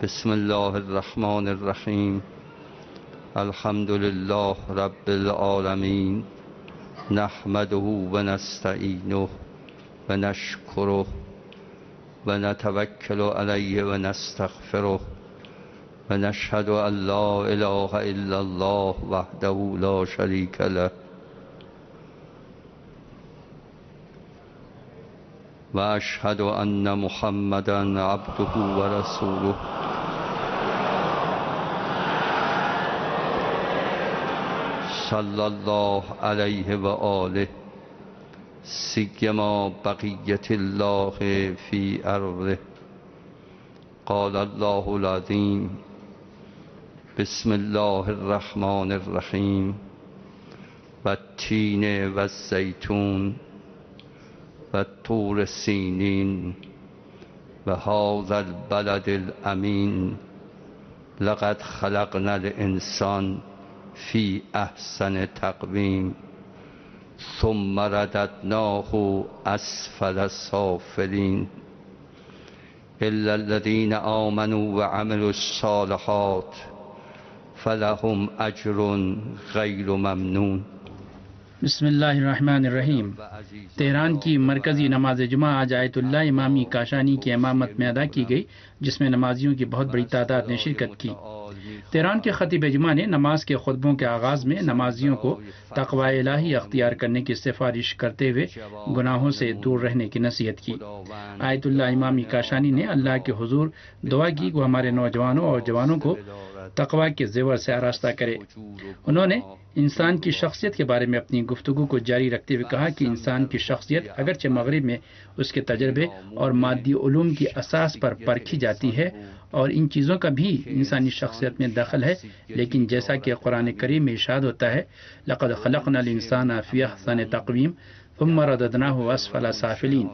بسم الله الرحمن الرحیم. الحمد لله رب العالمین. نحمده و نستعینه و نشکره و نتوکل علیه و نستغفره و نشهد ان لا اله الا الله وحده لا شریک له و اشهد ان محمدا عبده و رسوله. صلی الله علیه و آله سیما بقیت الله فی ارضه. قال الله العظیم بسم الله الرحمن الرحیم. و التین و الزیتون و طور سینین و هذا البلد الامین. لقد خلقنا الانسان فی احسن تقویم ثم رددناه اسفل سافلین الا الذین آمنوا وعملوا الصالحات فلهم اجر غیر ممنون. بسم اللہ الرحمن الرحیم. تہران کی مرکزی نماز جمعہ آج آیت اللہ امامی کاشانی کی امامت میں ادا کی گئی، جس میں نمازیوں کی بہت بڑی تعداد نے شرکت کی. تہران کے خطیب جمعہ نے نماز کے خطبوں کے آغاز میں نمازیوں کو تقوی الہی اختیار کرنے کی سفارش کرتے ہوئے گناہوں سے دور رہنے کی نصیحت کی. آیت اللہ امامی کاشانی نے اللہ کے حضور دعا کی کہ وہ ہمارے نوجوانوں اور جوانوں کو تقوی کے زیور سے آراستہ کرے. انہوں نے انسان کی شخصیت کے بارے میں اپنی گفتگو کو جاری رکھتے ہوئے کہا کہ انسان کی شخصیت اگرچہ مغرب میں اس کے تجربے اور مادی علوم کی اساس پر پرکھی جاتی ہے اور ان چیزوں کا بھی انسانی شخصیت میں دخل ہے، لیکن جیسا کہ قرآن کریم میں ارشاد ہوتا ہے لقد خلقنا الانسان فی احسن تقویم ثم رددناہ اسفل سافلین.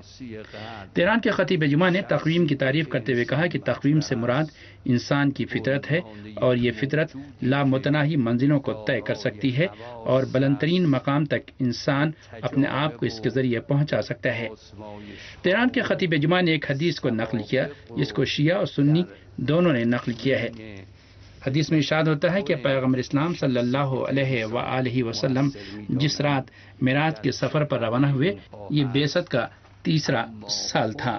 تہران کے خطیب جمعہ نے تقویم کی تعریف کرتے ہوئے کہا کہ تقویم سے مراد انسان کی فطرت ہے اور یہ فطرت لامتناہی منزلوں کو طے کر سکتی ہے اور بلند ترین مقام تک انسان اپنے آپ کو اس کے ذریعے پہنچا سکتا ہے. تہران کے خطیب جمعہ نے ایک حدیث کو نقل کیا جس کو شیعہ اور سنی دونوں نے نقل کیا ہے. حدیث میں ارشاد ہوتا ہے کہ پیغمبر اسلام صلی اللہ علیہ وآلہ وسلم جس رات معراج کے سفر پر روانہ ہوئے، یہ بعثت کا 3 سال تھا،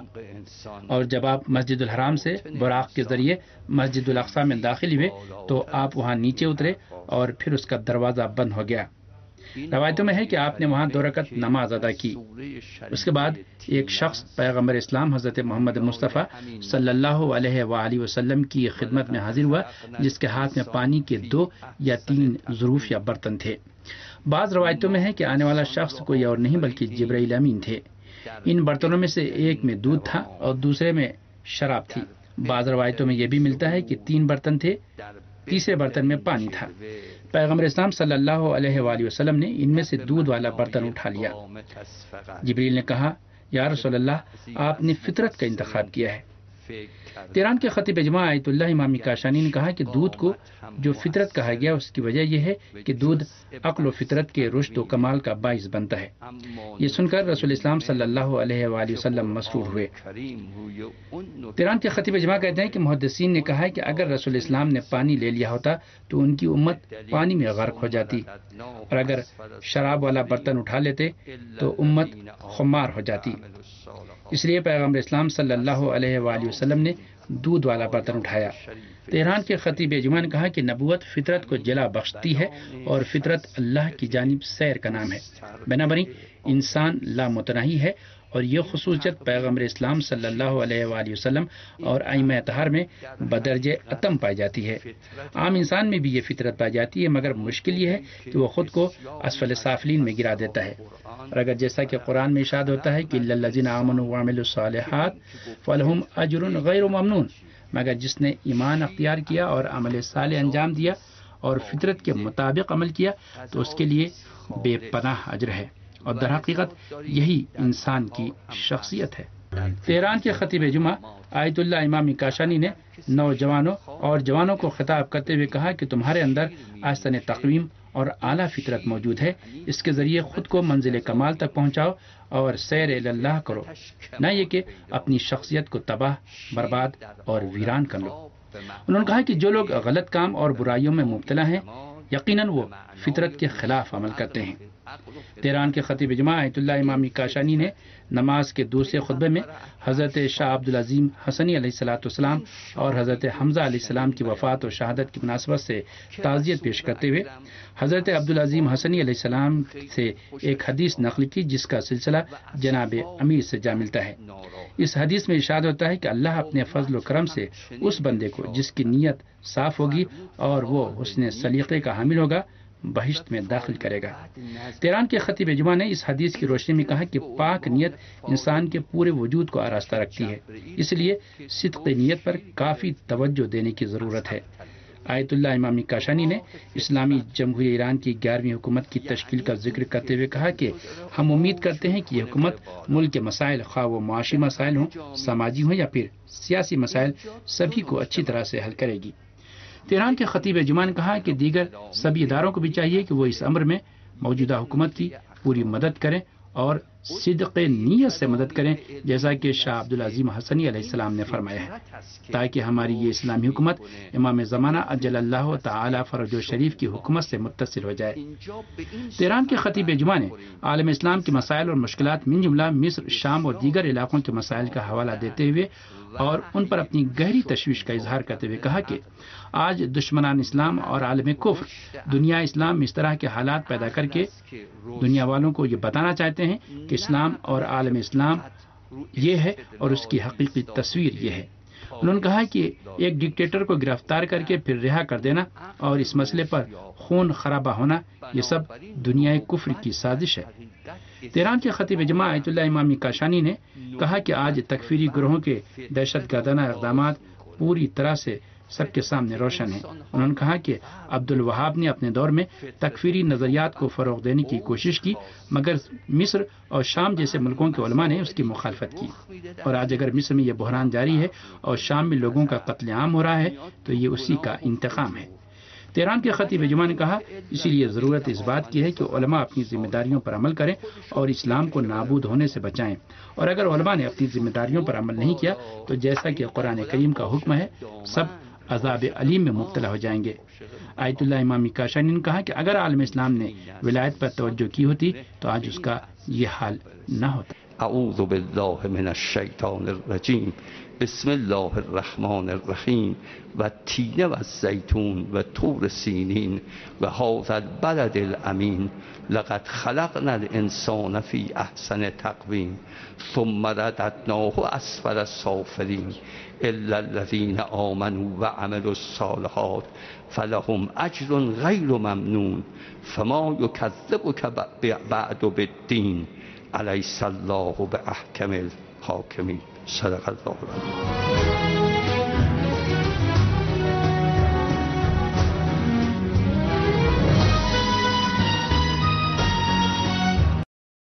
اور جب آپ مسجد الحرام سے براق کے ذریعے مسجد الاقصی میں داخل ہوئے تو آپ وہاں نیچے اترے اور پھر اس کا دروازہ بند ہو گیا. روایتوں میں ہے کہ آپ نے وہاں 2 رکعت نماز ادا کی. اس کے بعد ایک شخص پیغمبر اسلام حضرت محمد مصطفیٰ صلی اللہ علیہ وآلہ وسلم کی خدمت میں حاضر ہوا، جس کے ہاتھ میں پانی کے 2 یا 3 ظروف یا برتن تھے. بعض روایتوں میں ہے کہ آنے والا شخص کوئی اور نہیں بلکہ جبرائیل امین تھے. ان برتنوں میں سے ایک میں دودھ تھا اور دوسرے میں شراب تھی. بعض روایتوں میں یہ بھی ملتا ہے کہ 3 برتن تھے، تیسرے برتن میں پانی تھا. پیغمبر اسلام صلی اللہ علیہ وآلہ وسلم نے ان میں سے دودھ والا برتن اٹھا لیا. جبریل نے کہا یا رسول اللہ، آپ نے فطرت کا انتخاب کیا ہے. تہران کے خطیب جمعہ آیت اللہ امامی کاشانی نے کہا کہ دودھ کو جو فطرت کہا گیا اس کی وجہ یہ ہے کہ دودھ عقل و فطرت کے رشد و کمال کا باعث بنتا ہے. یہ سن کر رسول اسلام صلی اللہ علیہ وآلہ وسلم مسرور ہوئے. تہران کے خطیب جمعہ کہتے ہیں کہ محدثین نے کہا ہے کہ اگر رسول اسلام نے پانی لے لیا ہوتا تو ان کی امت پانی میں غرق ہو جاتی، اور اگر شراب والا برتن اٹھا لیتے تو امت خمار ہو جاتی. اس لیے پیغمبر اسلام صلی اللہ علیہ وآلہ وسلم نے دودھ والا برتن اٹھایا. تہران کے خطیب جمعہ نے کہا کہ نبوت فطرت کو جلا بخشتی ہے اور فطرت اللہ کی جانب سیر کا نام ہے. بنابراین انسان لامتناہی ہے اور یہ خصوصیت پیغمبر اسلام صلی اللہ علیہ وآلہ وسلم اور ائمہ اطہار میں بدرجہ اتم پائی جاتی ہے. عام انسان میں بھی یہ فطرت پائی جاتی ہے، مگر مشکل یہ ہے کہ وہ خود کو اسفل سافلین میں گرا دیتا ہے. اور اگر جیسا کہ قرآن میں ارشاد ہوتا ہے کہ الا الذین آمنوا وعملوا الصالحات فلہم اجر غیر ممنون، مگر جس نے ایمان اختیار کیا اور عمل صالح انجام دیا اور فطرت کے مطابق عمل کیا تو اس کے لیے بے پناہ اجر ہے، اور در حقیقت یہی انسان کی شخصیت ہے. تہران کے خطیب جمعہ آیت اللہ امامی کاشانی نے نوجوانوں اور جوانوں کو خطاب کرتے ہوئے کہا کہ تمہارے اندر احسن تقویم اور اعلیٰ فطرت موجود ہے. اس کے ذریعے خود کو منزل کمال تک پہنچاؤ اور سیر اللہ کرو، نہ یہ کہ اپنی شخصیت کو تباہ، برباد اور ویران کر لو. انہوں نے کہا کہ جو لوگ غلط کام اور برائیوں میں مبتلا ہیں یقیناً وہ فطرت کے خلاف عمل کرتے ہیں۔ تہران کے خطیب جمعہ آیت اللہ امامی کاشانی نے نماز کے دوسرے خطبے میں حضرت شاہ عبدالعظیم حسنی علیہ السلام اور حضرت حمزہ علیہ السلام کی وفات اور شہادت کی مناسبت سے تعزیت پیش کرتے ہوئے حضرت عبدالعظیم حسنی علیہ السلام سے ایک حدیث نقل کی جس کا سلسلہ جناب امیر سے جا ملتا ہے۔ اس حدیث میں ارشاد ہوتا ہے کہ اللہ اپنے فضل و کرم سے اس بندے کو جس کی نیت صاف ہوگی اور وہ حسن سلیقے کا حامل ہوگا بہشت میں داخل کرے گا۔ تہران کے خطیب جمعہ نے اس حدیث کی روشنی میں کہا کہ پاک نیت انسان کے پورے وجود کو آراستہ رکھتی ہے، اس لیے صدق نیت پر کافی توجہ دینے کی ضرورت ہے۔ آیت اللہ امامی کاشانی نے اسلامی جمہوریہ ایران کی 11ویں حکومت کی تشکیل کا ذکر کرتے ہوئے کہا کہ ہم امید کرتے ہیں کہ یہ حکومت ملک کے مسائل، خواہ وہ معاشی مسائل ہوں، سماجی ہوں یا پھر سیاسی مسائل، سبھی کو اچھی طرح سے حل کرے گی۔ تہران کے خطیب جمعہ نے کہا کہ دیگر سبھی اداروں کو بھی چاہیے کہ وہ اس امر میں موجودہ حکومت کی پوری مدد کریں اور صدق نیت سے مدد کریں، جیسا کہ شاہ عبدالعظیم حسنی علیہ السلام نے فرمایا ہے، تاکہ ہماری یہ اسلامی حکومت امام زمانہ اجل اللہ تعالی فرج و شریف کی حکومت سے متصل ہو جائے۔ تہران کے خطیب جمعہ نے عالم اسلام کے مسائل اور مشکلات من جملہ مصر، شام اور دیگر علاقوں کے مسائل کا حوالہ دیتے ہوئے اور ان پر اپنی گہری تشویش کا اظہار کرتے ہوئے کہا کہ آج دشمنان اسلام اور عالم کفر دنیا اسلام میں اس طرح کے حالات پیدا کر کے دنیا والوں کو یہ بتانا چاہتے ہیں کہ اسلام اور عالم اسلام یہ ہے اور اس کی حقیقی تصویر یہ ہے۔ انہوں نے کہا کہ ایک ڈکٹیٹر کو گرفتار کر کے پھر رہا کر دینا اور اس مسئلے پر خون خرابہ ہونا، یہ سب دنیا کفر کی سازش ہے۔ تہران کے خطیب جمعہ آیت اللہ امامی کاشانی نے کہا کہ آج تکفیری گروہوں کے دہشت گردانہ اقدامات پوری طرح سے سب کے سامنے روشن ہیں۔ انہوں نے کہا کہ عبد الوہاب نے اپنے دور میں تکفیری نظریات کو فروغ دینے کی کوشش کی، مگر مصر اور شام جیسے ملکوں کے علماء نے اس کی مخالفت کی، اور آج اگر مصر میں یہ بحران جاری ہے اور شام میں لوگوں کا قتل عام ہو رہا ہے تو یہ اسی کا انتقام ہے۔ تہران کے خطیب جمعہ نے کہا اسی لیے ضرورت اس بات کی ہے کہ علماء اپنی ذمہ داریوں پر عمل کریں اور اسلام کو نابود ہونے سے بچائیں، اور اگر علماء نے اپنی ذمہ داریوں پر عمل نہیں کیا تو جیسا کہ قرآن کریم کا حکم ہے سب عذاب علیم میں مبتلا ہو جائیں گے۔ آیت اللہ امامی کاشانی نے کہا کہ اگر عالم اسلام نے ولایت پر توجہ کی ہوتی تو آج اس کا یہ حال نہ ہوتا۔ اعوذ باللہ من الشیطان الرجیم، بسم اللہ الرحمن الرحیم، والتین والزیتون وطور سینین وهذا البلد الامین، لقد خلقنا الانسان فی احسن تقویم ثم رددناه اسفل سافلین الا الذین آمنوا وعملوا الصالحات فلهم اجر غیر ممنون فما یکذبک بعد بالدین الیس اللہ باحکم الحاکمین۔ صدق اللہ العظیم۔